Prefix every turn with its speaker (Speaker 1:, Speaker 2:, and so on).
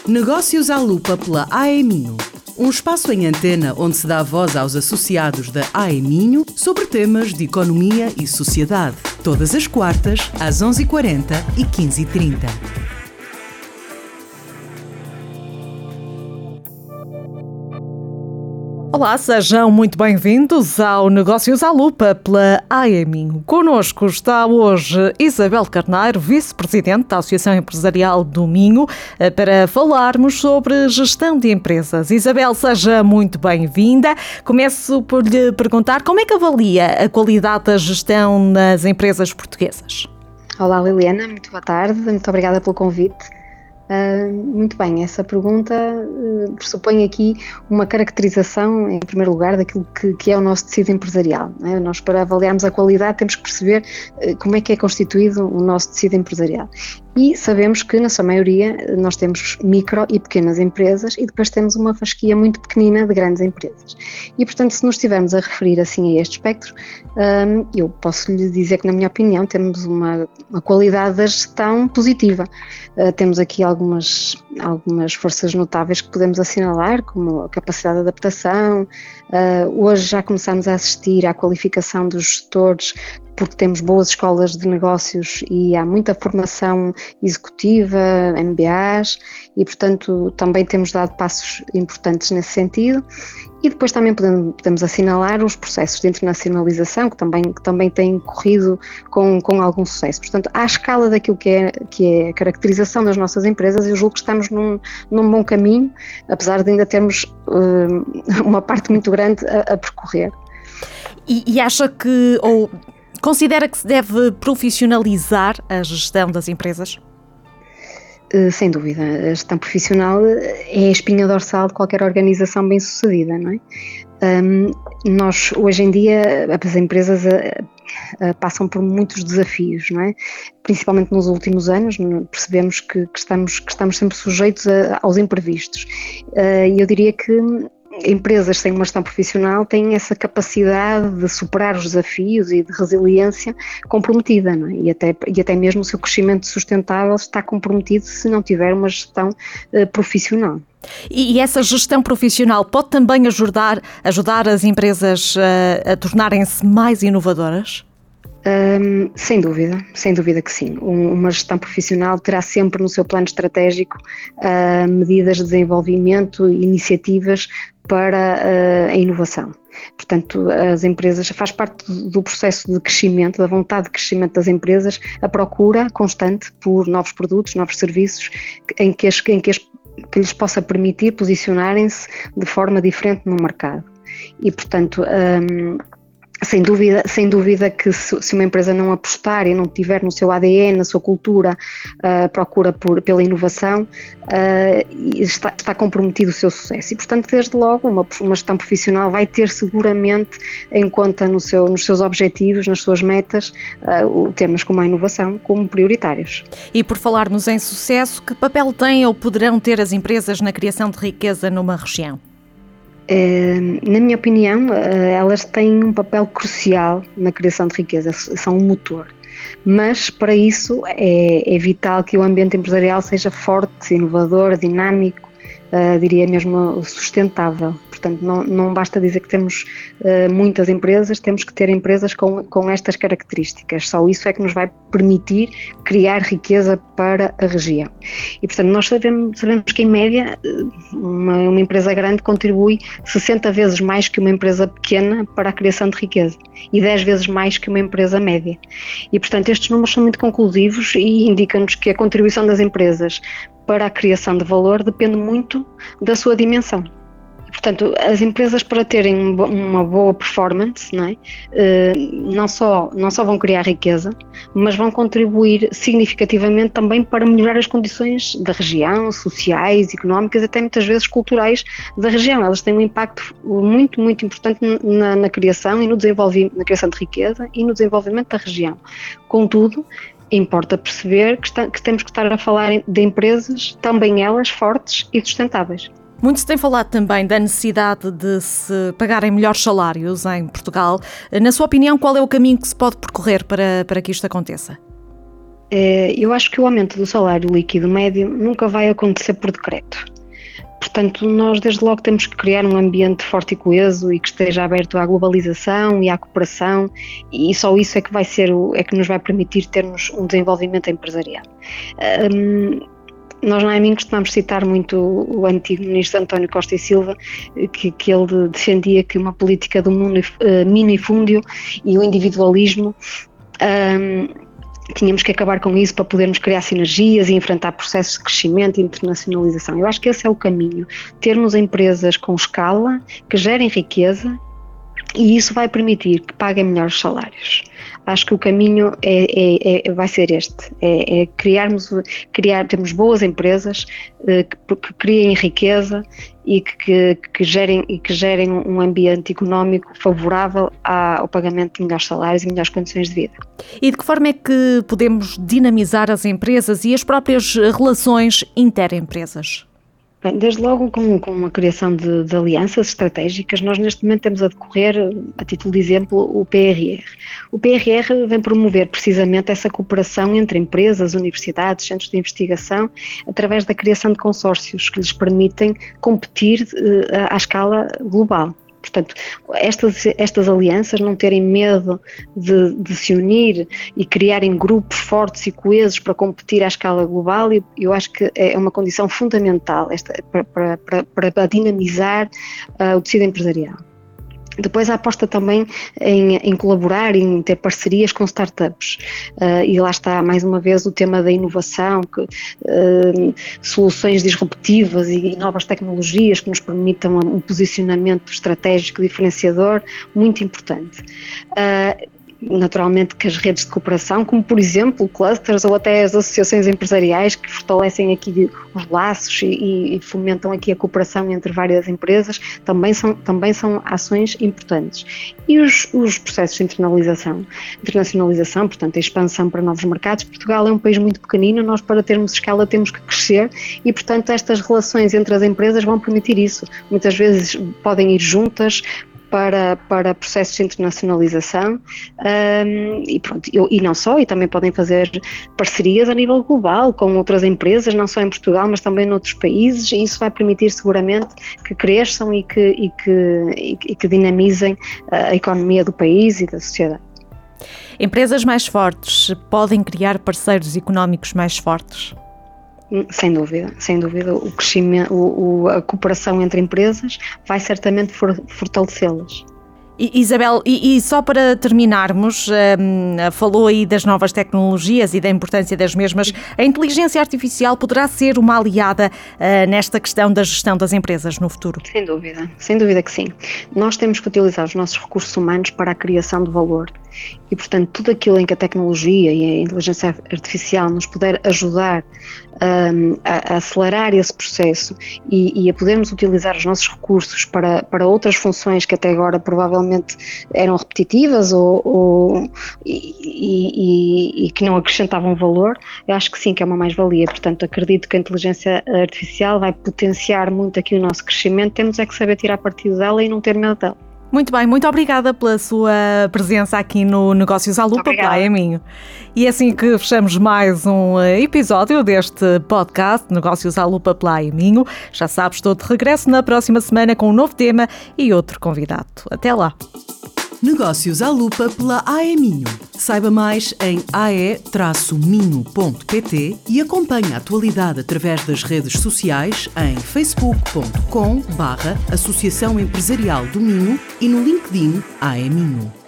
Speaker 1: Negócios à Lupa pela AEMinho. Um espaço em antena onde se dá voz aos associados da AEMinho sobre temas de economia e sociedade. Todas as quartas, às 11h40 e 15h30.
Speaker 2: Olá, sejam muito bem-vindos ao Negócios à Lupa pela AEMinho. Connosco está hoje Isabel Carneiro, vice-presidente da Associação Empresarial do Minho, para falarmos sobre gestão de empresas. Isabel, seja muito bem-vinda. Começo por lhe perguntar como é que avalia a qualidade da gestão nas empresas portuguesas?
Speaker 3: Olá, Liliana, muito boa tarde, muito obrigada pelo convite. Muito bem, essa pergunta pressupõe aqui uma caracterização, em primeiro lugar, daquilo que é o nosso tecido empresarial, não é? Nós, para avaliarmos a qualidade, temos que perceber como é que é constituído o nosso tecido empresarial. E sabemos que, na sua maioria, nós temos micro e pequenas empresas e depois temos uma fasquia muito pequenina de grandes empresas. E, portanto, se nos estivermos a referir assim a este espectro, eu posso lhe dizer que, na minha opinião, temos uma qualidade da gestão positiva. Temos aqui algumas forças notáveis que podemos assinalar, como a capacidade de adaptação. Hoje já começamos a assistir à qualificação dos gestores, porque temos boas escolas de negócios e há muita formação executiva, MBAs, e portanto também temos dado passos importantes nesse sentido. E depois também podemos assinalar os processos de internacionalização que também têm corrido com algum sucesso. Portanto, à escala daquilo que é a caracterização das nossas empresas, eu julgo que estamos num bom caminho, apesar de ainda termos uma parte muito grande a percorrer.
Speaker 2: E acha que, ou considera que se deve profissionalizar a gestão das empresas?
Speaker 3: Sem dúvida, a gestão profissional é a espinha dorsal de qualquer organização bem-sucedida, não é? Nós, hoje em dia, as empresas passam por muitos desafios, não é? Principalmente nos últimos anos, percebemos que estamos sempre sujeitos aos imprevistos. E eu diria que empresas sem uma gestão profissional têm essa capacidade de superar os desafios e de resiliência comprometida, não é? E até mesmo o seu crescimento sustentável está comprometido se não tiver uma gestão profissional.
Speaker 2: E essa gestão profissional pode também ajudar as empresas a tornarem-se mais inovadoras?
Speaker 3: Sem dúvida que sim. Uma gestão profissional terá sempre no seu plano estratégico medidas de desenvolvimento e iniciativas para a inovação. Portanto, as empresas, faz parte do processo de crescimento, da vontade de crescimento das empresas, a procura constante por novos produtos, novos serviços, que lhes possa permitir posicionarem-se de forma diferente no mercado. E, portanto, sem dúvida que se uma empresa não apostar e não tiver no seu ADN, na sua cultura, procura pela inovação, está comprometido o seu sucesso. E, portanto, desde logo, uma gestão profissional vai ter seguramente em conta nos seus objetivos, nas suas metas, temas como a inovação como prioritários.
Speaker 2: E por falarmos em sucesso, que papel têm ou poderão ter as empresas na criação de riqueza numa região?
Speaker 3: Na minha opinião, elas têm um papel crucial na criação de riqueza, são um motor. Mas para isso é vital que o ambiente empresarial seja forte, inovador, dinâmico, diria mesmo sustentável. Portanto, não basta dizer que temos muitas empresas, temos que ter empresas com estas características. Só isso é que nos vai permitir criar riqueza para a região. E, portanto, nós sabemos que, em média, uma empresa grande contribui 60 vezes mais que uma empresa pequena para a criação de riqueza e 10 vezes mais que uma empresa média. E, portanto, estes números são muito conclusivos e indicam-nos que a contribuição das empresas para a criação de valor depende muito da sua dimensão. Portanto, as empresas, para terem uma boa performance, não é? Não só vão criar riqueza, mas vão contribuir significativamente também para melhorar as condições da região, sociais, económicas, até muitas vezes culturais da região. Elas têm um impacto muito, muito importante na criação e no desenvolvimento, na criação de riqueza e no desenvolvimento da região. Contudo, importa perceber que temos que estar a falar de empresas, também elas, fortes e sustentáveis.
Speaker 2: Muito se tem falado também da necessidade de se pagarem melhores salários em Portugal. Na sua opinião, qual é o caminho que se pode percorrer para que isto aconteça?
Speaker 3: Eu acho que o aumento do salário líquido médio nunca vai acontecer por decreto. Portanto, nós desde logo temos que criar um ambiente forte e coeso e que esteja aberto à globalização e à cooperação, e só isso é que que nos vai permitir termos um desenvolvimento empresarial. Nós na AEMINH costumamos citar muito o antigo ministro António Costa e Silva, que ele defendia que uma política do minifúndio e o individualismo, tínhamos que acabar com isso para podermos criar sinergias e enfrentar processos de crescimento e internacionalização. Eu acho que esse é o caminho, termos empresas com escala, que gerem riqueza, e isso vai permitir que paguem melhores salários. Acho que o caminho vai ser este, termos boas empresas que criem riqueza e que gerem um ambiente económico favorável ao pagamento de melhores salários e melhores condições de vida.
Speaker 2: E de que forma é que podemos dinamizar as empresas e as próprias relações interempresas?
Speaker 3: Bem, desde logo com a criação de alianças estratégicas, nós neste momento temos a decorrer, a título de exemplo, o PRR. O PRR vem promover precisamente essa cooperação entre empresas, universidades, centros de investigação, através da criação de consórcios que lhes permitem competir à escala global. Portanto, estas alianças, não terem medo de se unir e criarem grupos fortes e coesos para competir à escala global, eu acho que é uma condição fundamental para dinamizar o tecido empresarial. Depois a aposta também em colaborar, em ter parcerias com startups, e lá está mais uma vez o tema da inovação, soluções disruptivas e novas tecnologias que nos permitam um posicionamento estratégico diferenciador muito importante. Naturalmente que as redes de cooperação, como por exemplo clusters ou até as associações empresariais que fortalecem aqui os laços e fomentam aqui a cooperação entre várias empresas, também são ações importantes. E os processos de internacionalização, portanto a expansão para novos mercados. Portugal é um país muito pequenino, nós para termos escala temos que crescer e portanto estas relações entre as empresas vão permitir isso. Muitas vezes podem ir juntas para processos de internacionalização e não só, e também podem fazer parcerias a nível global com outras empresas, não só em Portugal, mas também noutros países, e isso vai permitir seguramente que cresçam e que dinamizem a economia do país e da sociedade.
Speaker 2: Empresas mais fortes podem criar parceiros económicos mais fortes?
Speaker 3: Sem dúvida, o crescimento, a cooperação entre empresas vai certamente fortalecê-las.
Speaker 2: Isabel, e só para terminarmos, falou aí das novas tecnologias e da importância das mesmas. A inteligência artificial poderá ser uma aliada nesta questão da gestão das empresas no futuro?
Speaker 3: Sem dúvida que sim. Nós temos que utilizar os nossos recursos humanos para a criação de valor e, portanto, tudo aquilo em que a tecnologia e a inteligência artificial nos puder ajudar a acelerar esse processo e a podermos utilizar os nossos recursos para outras funções que até agora provavelmente eram repetitivas e que não acrescentavam valor, eu acho que sim, que é uma mais-valia. Portanto, acredito que a inteligência artificial vai potenciar muito aqui o nosso crescimento, temos é que saber tirar partido dela e não ter medo dela.
Speaker 2: Muito bem, muito obrigada pela sua presença aqui no Negócios à Lupa, pela AEMINH. E é assim que fechamos mais um episódio deste podcast Negócios à Lupa pela AEMINH. Já sabes, estou de regresso na próxima semana com um novo tema e outro convidado. Até lá!
Speaker 1: Negócios à Lupa pela AEMINH. Saiba mais em ae-minho.pt e acompanhe a atualidade através das redes sociais em facebook.com/Associação Empresarial do Minho e no LinkedIn AEMINH.